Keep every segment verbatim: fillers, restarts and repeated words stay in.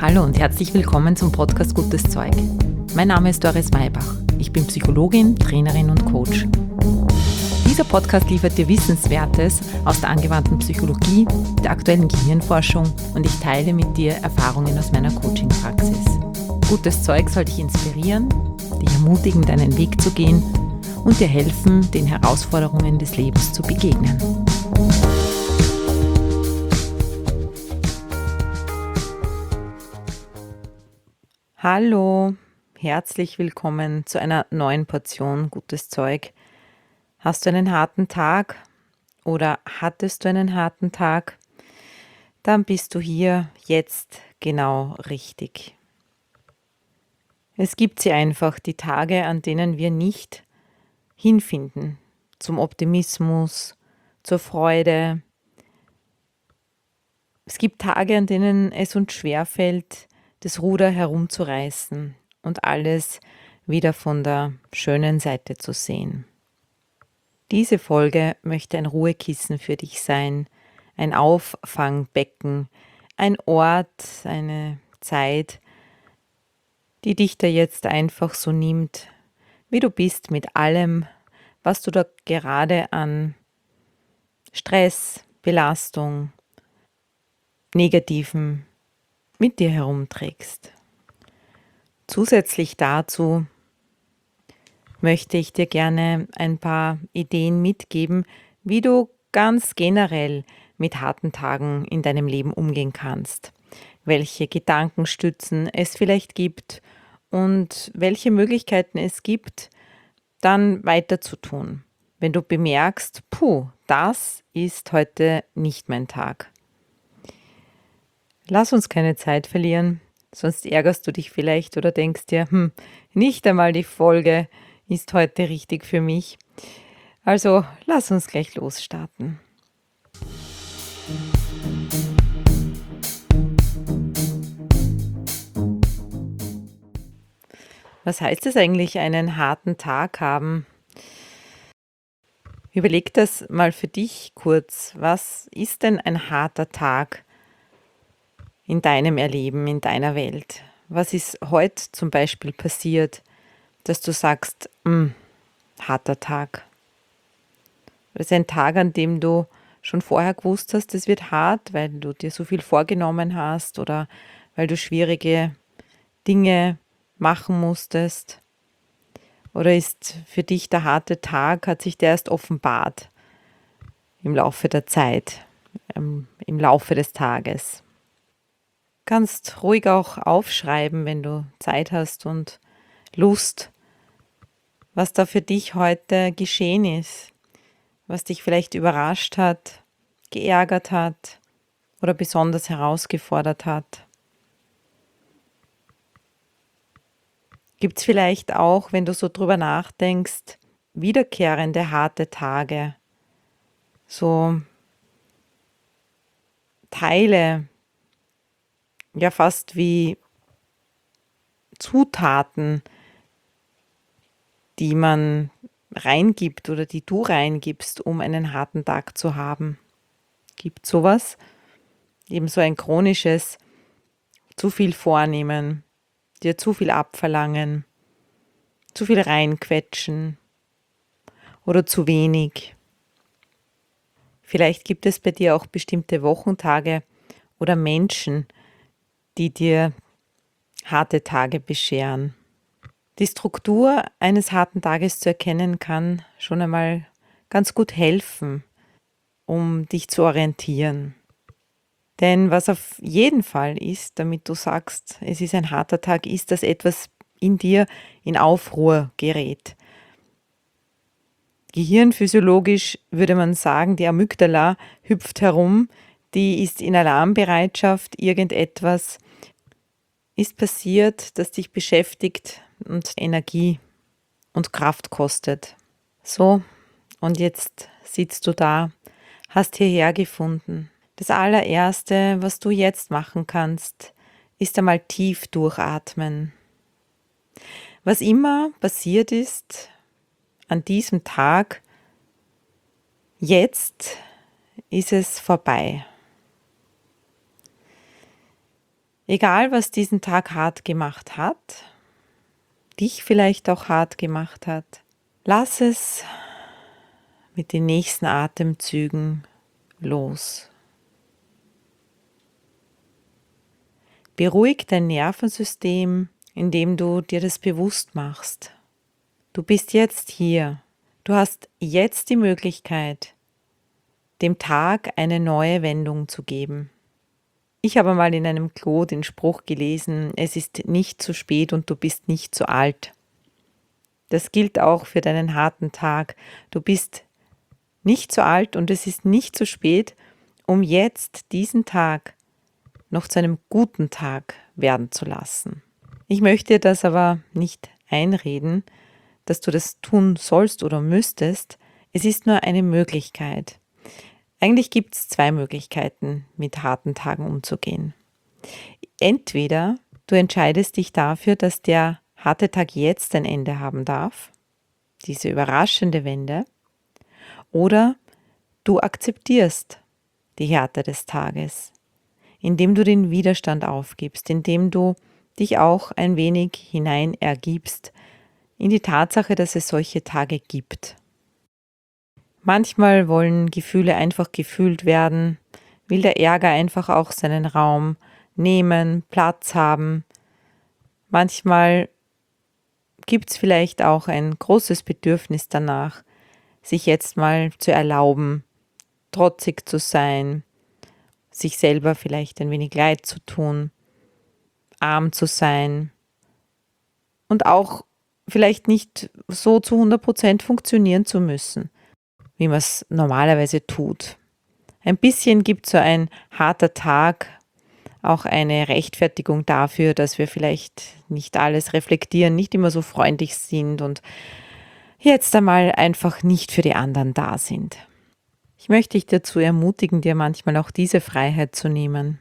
Hallo und herzlich willkommen zum Podcast Gutes Zeug. Mein Name ist Doris Maybach. Ich bin Psychologin, Trainerin und Coach. Dieser Podcast liefert dir Wissenswertes aus der angewandten Psychologie, der aktuellen Gehirnforschung und ich teile mit dir Erfahrungen aus meiner Coaching-Praxis. Gutes Zeug soll dich inspirieren, dich ermutigen, deinen Weg zu gehen und dir helfen, den Herausforderungen des Lebens zu begegnen. Hallo, herzlich willkommen zu einer neuen Portion Gutes Zeug. Hast du einen harten Tag oder hattest du einen harten Tag? Dann bist du hier jetzt genau richtig. Es gibt sie einfach, die Tage, an denen wir nicht hinfinden zum Optimismus, zur Freude. Es gibt Tage, an denen es uns schwerfällt, das Ruder herumzureißen und alles wieder von der schönen Seite zu sehen. Diese Folge möchte ein Ruhekissen für dich sein, ein Auffangbecken, ein Ort, eine Zeit, die dich da jetzt einfach so nimmt, wie du bist, mit allem, was du da gerade an Stress, Belastung, Negativen mit dir herumträgst. Zusätzlich dazu möchte ich dir gerne ein paar Ideen mitgeben, wie du ganz generell mit harten Tagen in deinem Leben umgehen kannst, welche Gedankenstützen es vielleicht gibt und welche Möglichkeiten es gibt, dann weiter zu tun, wenn du bemerkst, puh, das ist heute nicht mein Tag. Lass uns keine Zeit verlieren, sonst ärgerst du dich vielleicht oder denkst dir, hm, nicht einmal die Folge ist heute richtig für mich. Also lass uns gleich losstarten. Was heißt es eigentlich, einen harten Tag haben? Überleg das mal für dich kurz. Was ist denn ein harter Tag in deinem Erleben, in deiner Welt? Was ist heute zum Beispiel passiert, dass du sagst, hm, harter Tag? Das ist ein Tag, an dem du schon vorher gewusst hast, es wird hart, weil du dir so viel vorgenommen hast oder weil du schwierige Dinge machen musstest? Oder ist für dich der harte Tag, hat sich der erst offenbart im Laufe der Zeit, ähm, im Laufe des Tages? Kannst ruhig auch aufschreiben, wenn du Zeit hast und Lust, was da für dich heute geschehen ist, was dich vielleicht überrascht hat, geärgert hat oder besonders herausgefordert hat. Gibt es vielleicht auch, wenn du so drüber nachdenkst, wiederkehrende harte Tage, so Teile, ja fast wie Zutaten, die man reingibt oder die du reingibst, um einen harten Tag zu haben. Gibt sowas? Eben so ein chronisches zu viel vornehmen, dir zu viel abverlangen, zu viel reinquetschen oder zu wenig. Vielleicht gibt es bei dir auch bestimmte Wochentage oder Menschen, die dir harte Tage bescheren. Die Struktur eines harten Tages zu erkennen kann schon einmal ganz gut helfen, um dich zu orientieren. Denn was auf jeden Fall ist, damit du sagst, es ist ein harter Tag, ist, dass etwas in dir in Aufruhr gerät. Gehirnphysiologisch würde man sagen, die Amygdala hüpft herum, die ist in Alarmbereitschaft, irgendetwas ist passiert, das dich beschäftigt und Energie und Kraft kostet. So, und jetzt sitzt du da, hast hierher gefunden. Das allererste, was du jetzt machen kannst, ist einmal tief durchatmen. Was immer passiert ist an diesem Tag, jetzt ist es vorbei. Egal, was diesen Tag hart gemacht hat, dich vielleicht auch hart gemacht hat, lass es mit den nächsten Atemzügen los. Beruhig dein Nervensystem, indem du dir das bewusst machst. Du bist jetzt hier. Du hast jetzt die Möglichkeit, dem Tag eine neue Wendung zu geben. Ich habe mal in einem Klo den Spruch gelesen, es ist nicht zu spät und du bist nicht zu alt. Das gilt auch für deinen harten Tag. Du bist nicht zu alt und es ist nicht zu spät, um jetzt diesen Tag noch zu einem guten Tag werden zu lassen. Ich möchte dir das aber nicht einreden, dass du das tun sollst oder müsstest. Es ist nur eine Möglichkeit. Eigentlich gibt es zwei Möglichkeiten, mit harten Tagen umzugehen. Entweder du entscheidest dich dafür, dass der harte Tag jetzt ein Ende haben darf, diese überraschende Wende, oder du akzeptierst die Härte des Tages, indem du den Widerstand aufgibst, indem du dich auch ein wenig hinein ergibst in die Tatsache, dass es solche Tage gibt. Manchmal wollen Gefühle einfach gefühlt werden, will der Ärger einfach auch seinen Raum nehmen, Platz haben. Manchmal gibt es vielleicht auch ein großes Bedürfnis danach, sich jetzt mal zu erlauben, trotzig zu sein, sich selber vielleicht ein wenig leid zu tun, arm zu sein und auch vielleicht nicht so zu hundert Prozent funktionieren zu müssen, wie man es normalerweise tut. Ein bisschen gibt so ein harter Tag auch eine Rechtfertigung dafür, dass wir vielleicht nicht alles reflektieren, nicht immer so freundlich sind und jetzt einmal einfach nicht für die anderen da sind. Ich möchte dich dazu ermutigen, dir manchmal auch diese Freiheit zu nehmen.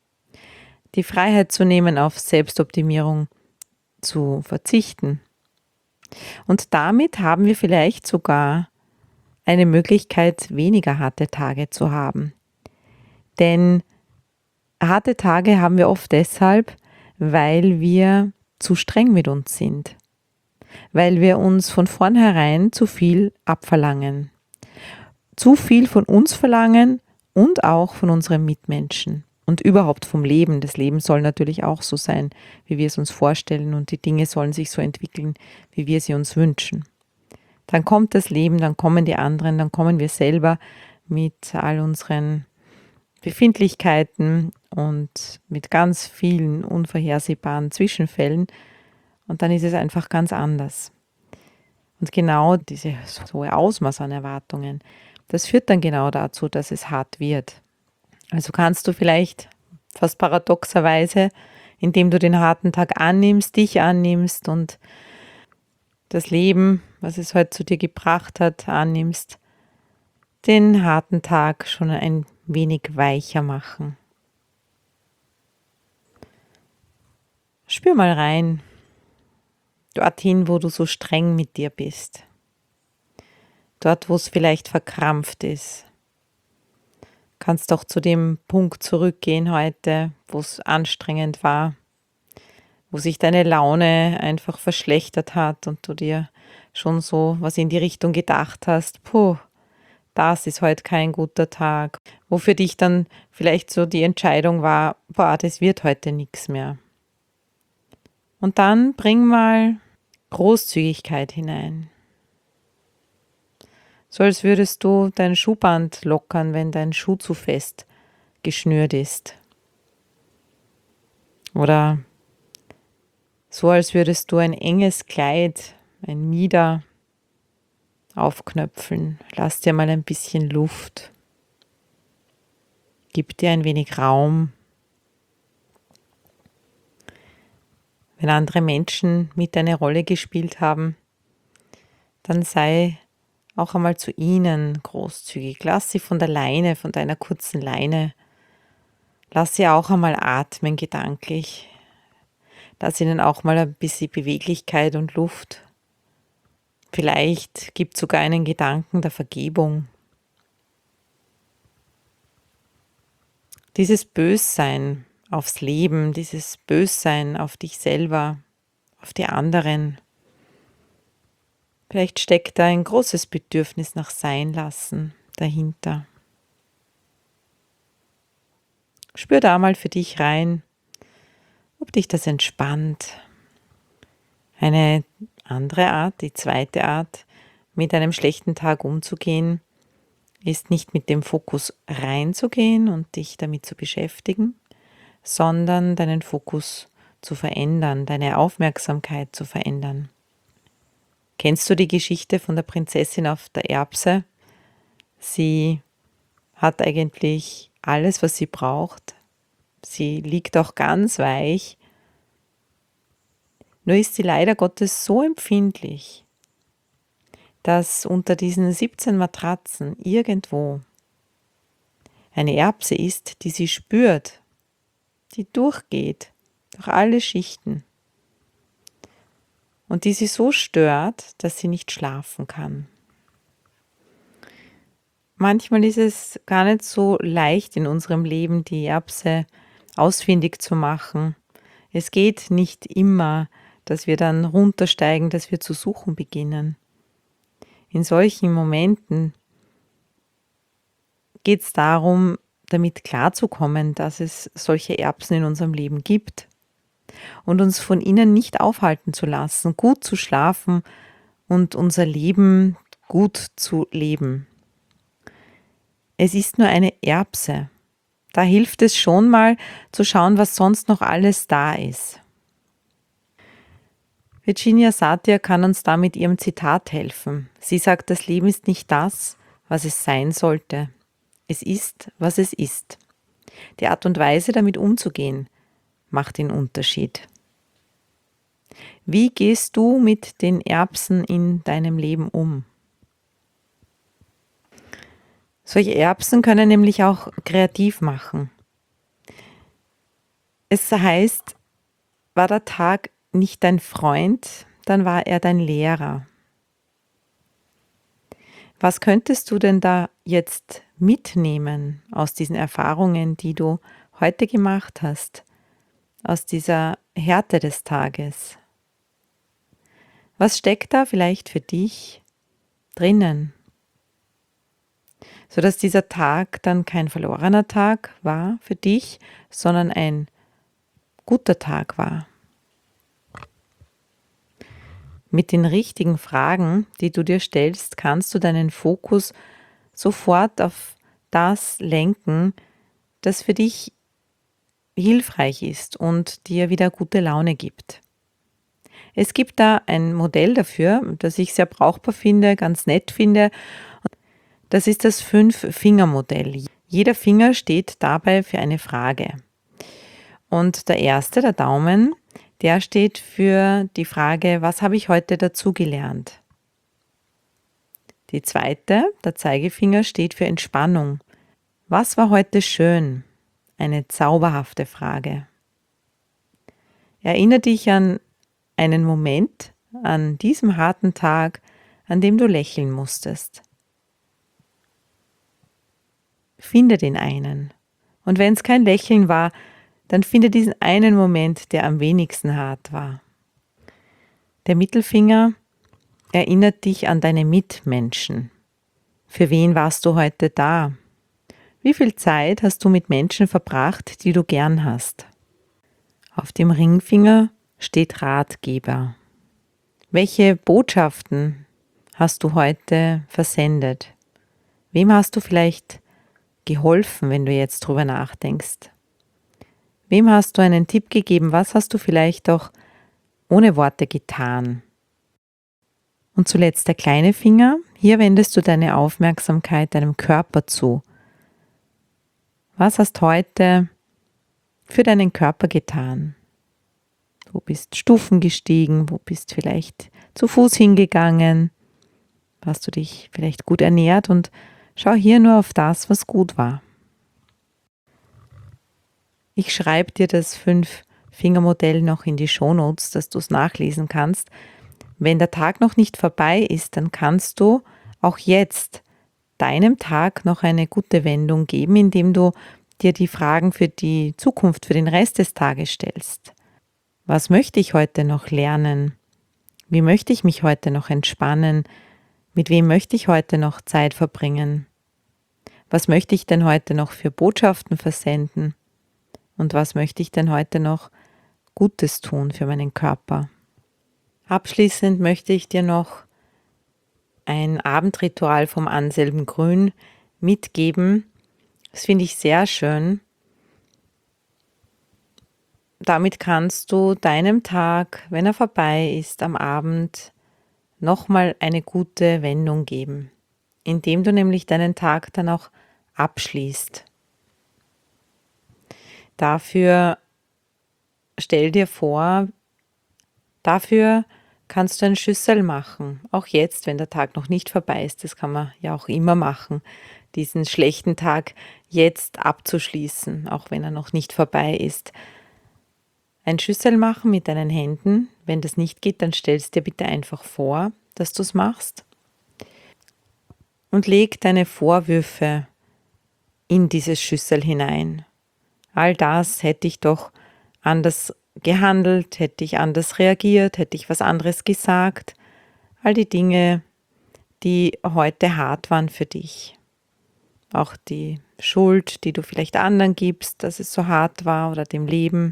Die Freiheit zu nehmen, auf Selbstoptimierung zu verzichten. Und damit haben wir vielleicht sogar eine Möglichkeit, weniger harte Tage zu haben. Denn harte Tage haben wir oft deshalb, weil wir zu streng mit uns sind. Weil wir uns von vornherein zu viel abverlangen. Zu viel von uns verlangen und auch von unseren Mitmenschen. Und überhaupt vom Leben. Das Leben soll natürlich auch so sein, wie wir es uns vorstellen, und die Dinge sollen sich so entwickeln, wie wir sie uns wünschen. Dann kommt das Leben, dann kommen die anderen, dann kommen wir selber mit all unseren Befindlichkeiten und mit ganz vielen unvorhersehbaren Zwischenfällen, und dann ist es einfach ganz anders. Und genau dieses hohe Ausmaß an Erwartungen, das führt dann genau dazu, dass es hart wird. Also kannst du vielleicht fast paradoxerweise, indem du den harten Tag annimmst, dich annimmst und das Leben, was es heute zu dir gebracht hat, annimmst, den harten Tag schon ein wenig weicher machen. Spür mal rein, dorthin, wo du so streng mit dir bist. Dort, wo es vielleicht verkrampft ist. Kannst auch zu dem Punkt zurückgehen heute, wo es anstrengend war, wo sich deine Laune einfach verschlechtert hat und du dir schon so was in die Richtung gedacht hast, puh, das ist heute kein guter Tag, wo für dich dann vielleicht so die Entscheidung war, boah, das wird heute nichts mehr. Und dann bring mal Großzügigkeit hinein. So als würdest du dein Schuhband lockern, wenn dein Schuh zu fest geschnürt ist. Oder so als würdest du ein enges Kleid, ein Mieder aufknöpfeln. Lass dir mal ein bisschen Luft. Gib dir ein wenig Raum. Wenn andere Menschen mit eine Rolle gespielt haben, dann sei auch einmal zu ihnen großzügig. Lass sie von der Leine, von deiner kurzen Leine. Lass sie auch einmal atmen gedanklich. Lass ihnen auch mal ein bisschen Beweglichkeit und Luft. Vielleicht gibt es sogar einen Gedanken der Vergebung. Dieses Bössein aufs Leben, dieses Bössein auf dich selber, auf die anderen. Vielleicht steckt da ein großes Bedürfnis nach Seinlassen dahinter. Spür da mal für dich rein, ob dich das entspannt. Eine andere Art, die zweite Art, mit einem schlechten Tag umzugehen, ist nicht mit dem Fokus reinzugehen und dich damit zu beschäftigen, sondern deinen Fokus zu verändern, deine Aufmerksamkeit zu verändern. Kennst du die Geschichte von der Prinzessin auf der Erbse? Sie hat eigentlich alles, was sie braucht. Sie liegt auch ganz weich. Nur ist sie leider Gottes so empfindlich, dass unter diesen siebzehn Matratzen irgendwo eine Erbse ist, die sie spürt, die durchgeht durch alle Schichten und die sie so stört, dass sie nicht schlafen kann. Manchmal ist es gar nicht so leicht in unserem Leben, die Erbse ausfindig zu machen. Es geht nicht immer, dass wir dann runtersteigen, dass wir zu suchen beginnen. In solchen Momenten geht es darum, damit klarzukommen, dass es solche Erbsen in unserem Leben gibt und uns von ihnen nicht aufhalten zu lassen, gut zu schlafen und unser Leben gut zu leben. Es ist nur eine Erbse. Da hilft es schon mal zu schauen, was sonst noch alles da ist. Virginia Satir kann uns da mit ihrem Zitat helfen. Sie sagt, das Leben ist nicht das, was es sein sollte. Es ist, was es ist. Die Art und Weise, damit umzugehen, macht den Unterschied. Wie gehst du mit den Erbsen in deinem Leben um? Solche Erbsen können nämlich auch kreativ machen. Es heißt, war der Tag nicht dein Freund, dann war er dein Lehrer. Was könntest du denn da jetzt mitnehmen aus diesen Erfahrungen, die du heute gemacht hast, aus dieser Härte des Tages? Was steckt da vielleicht für dich drinnen, sodass dieser Tag dann kein verlorener Tag war für dich, sondern ein guter Tag war? Mit den richtigen Fragen, die du dir stellst, kannst du deinen Fokus sofort auf das lenken, das für dich hilfreich ist und dir wieder gute Laune gibt. Es gibt da ein Modell dafür, das ich sehr brauchbar finde, ganz nett finde. Das ist das Fünf-Finger-Modell. Jeder Finger steht dabei für eine Frage. Und der erste, der Daumen, der steht für die Frage, was habe ich heute dazugelernt? Die zweite, der Zeigefinger, steht für Entspannung. Was war heute schön? Eine zauberhafte Frage. Erinnere dich an einen Moment, an diesem harten Tag, an dem du lächeln musstest. Finde den einen. Und wenn es kein Lächeln war, dann finde diesen einen Moment, der am wenigsten hart war. Der Mittelfinger erinnert dich an deine Mitmenschen. Für wen warst du heute da? Wie viel Zeit hast du mit Menschen verbracht, die du gern hast? Auf dem Ringfinger steht Ratgeber. Welche Botschaften hast du heute versendet? Wem hast du vielleicht geholfen, wenn du jetzt drüber nachdenkst? Wem hast du einen Tipp gegeben? Was hast du vielleicht auch ohne Worte getan? Und zuletzt der kleine Finger. Hier wendest du deine Aufmerksamkeit deinem Körper zu. Was hast heute für deinen Körper getan? Wo bist Stufen gestiegen? Wo bist vielleicht zu Fuß hingegangen? Hast du dich vielleicht gut ernährt? Und schau hier nur auf das, was gut war. Ich schreibe dir das Fünf-Finger-Modell noch in die Shownotes, dass du es nachlesen kannst. Wenn der Tag noch nicht vorbei ist, dann kannst du auch jetzt deinem Tag noch eine gute Wendung geben, indem du dir die Fragen für die Zukunft, für den Rest des Tages stellst. Was möchte ich heute noch lernen? Wie möchte ich mich heute noch entspannen? Mit wem möchte ich heute noch Zeit verbringen? Was möchte ich denn heute noch für Botschaften versenden? Und was möchte ich denn heute noch Gutes tun für meinen Körper? Abschließend möchte ich dir noch ein Abendritual vom Anselm Grün mitgeben. Das finde ich sehr schön. Damit kannst du deinem Tag, wenn er vorbei ist, am Abend nochmal eine gute Wendung geben, indem du nämlich deinen Tag dann auch abschließt. Dafür stell dir vor, dafür kannst du ein Schüssel machen, auch jetzt, wenn der Tag noch nicht vorbei ist, das kann man ja auch immer machen, diesen schlechten Tag jetzt abzuschließen, auch wenn er noch nicht vorbei ist. Ein Schüssel machen mit deinen Händen, wenn das nicht geht, dann stellst dir bitte einfach vor, dass du es machst und leg deine Vorwürfe in diese Schüssel hinein. All das hätte ich doch anders gehandelt, hätte ich anders reagiert, hätte ich was anderes gesagt. All die Dinge, die heute hart waren für dich. Auch die Schuld, die du vielleicht anderen gibst, dass es so hart war oder dem Leben.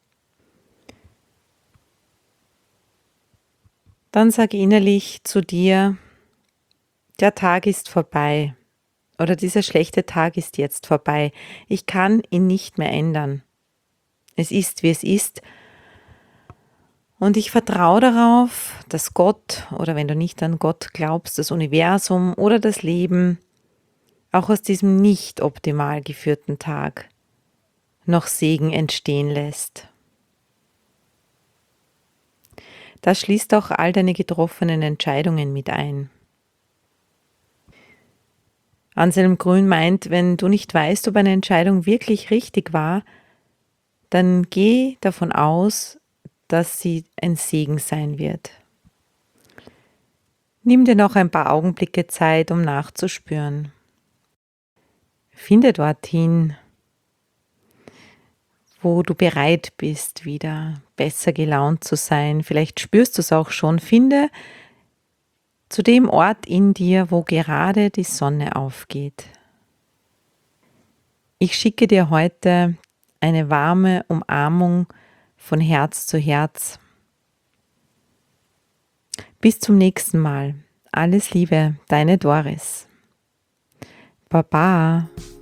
Dann sag innerlich zu dir, der Tag ist vorbei oder dieser schlechte Tag ist jetzt vorbei. Ich kann ihn nicht mehr ändern. Es ist, wie es ist. Und ich vertraue darauf, dass Gott, oder wenn du nicht an Gott glaubst, das Universum oder das Leben, auch aus diesem nicht optimal geführten Tag noch Segen entstehen lässt. Das schließt auch all deine getroffenen Entscheidungen mit ein. Anselm Grün meint, wenn du nicht weißt, ob eine Entscheidung wirklich richtig war, dann geh davon aus, dass sie ein Segen sein wird. Nimm dir noch ein paar Augenblicke Zeit, um nachzuspüren. Finde dorthin, wo du bereit bist, wieder besser gelaunt zu sein. Vielleicht spürst du es auch schon. Finde zu dem Ort in dir, wo gerade die Sonne aufgeht. Ich schicke dir heute eine warme Umarmung von Herz zu Herz. Bis zum nächsten Mal. Alles Liebe, deine Doris. Baba.